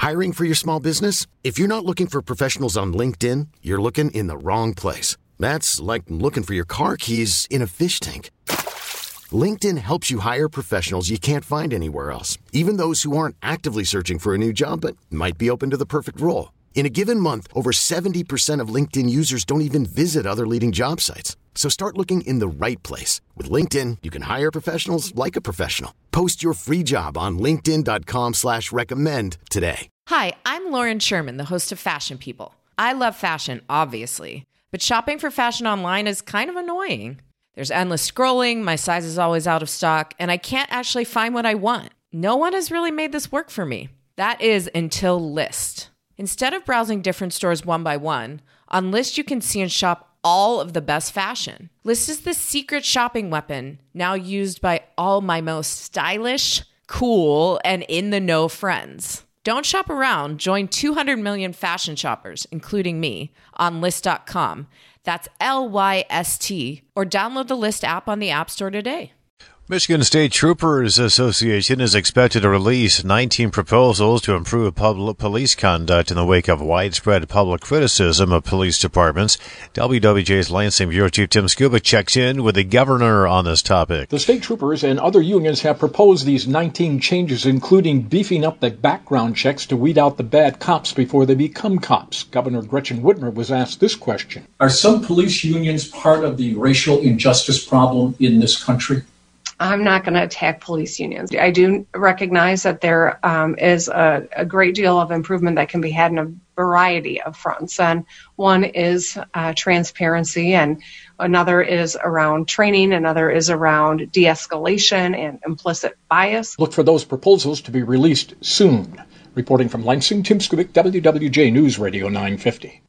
Hiring for your small business? If you're not looking for professionals on LinkedIn, you're looking in the wrong place. That's like looking for your car keys in a fish tank. LinkedIn helps you hire professionals you can't find anywhere else, even those who aren't actively searching for a new job but might be open to the perfect role. In a given month, over 70% of LinkedIn users don't even visit other leading job sites. So start looking in the right place. With LinkedIn, you can hire professionals like a professional. Post your free job on linkedin.com/recommend today. Hi, I'm Lauren Sherman, the host of Fashion People. I love fashion, obviously, but shopping for fashion online is kind of annoying. There's endless scrolling, my size is always out of stock, and I can't actually find what I want. No one has really made this work for me. That is until Lyst. Instead of browsing different stores one by one, on Lyst you can see and shop all of the best fashion. Lyst is the secret shopping weapon now used by all my most stylish, cool, and in-the-know friends. Don't shop around. Join 200 million fashion shoppers, including me, on Lyst.com. That's LYST, or download the Lyst app on the App Store today. Michigan State Troopers Association is expected to release 19 proposals to improve police conduct in the wake of widespread public criticism of police departments. WWJ's Lansing Bureau Chief Tim Skubic checks in with the governor on this topic. The state troopers and other unions have proposed these 19 changes, including beefing up the background checks to weed out the bad cops before they become cops. Governor Gretchen Whitmer was asked this question. Are some police unions part of the racial injustice problem in this country? I'm not going to attack police unions. I do recognize that there is a great deal of improvement that can be had in a variety of fronts. And one is transparency, and another is around training, another is around de-escalation and implicit bias. Look for those proposals to be released soon. Reporting from Lansing, Tim Skubic, WWJ News Radio 950.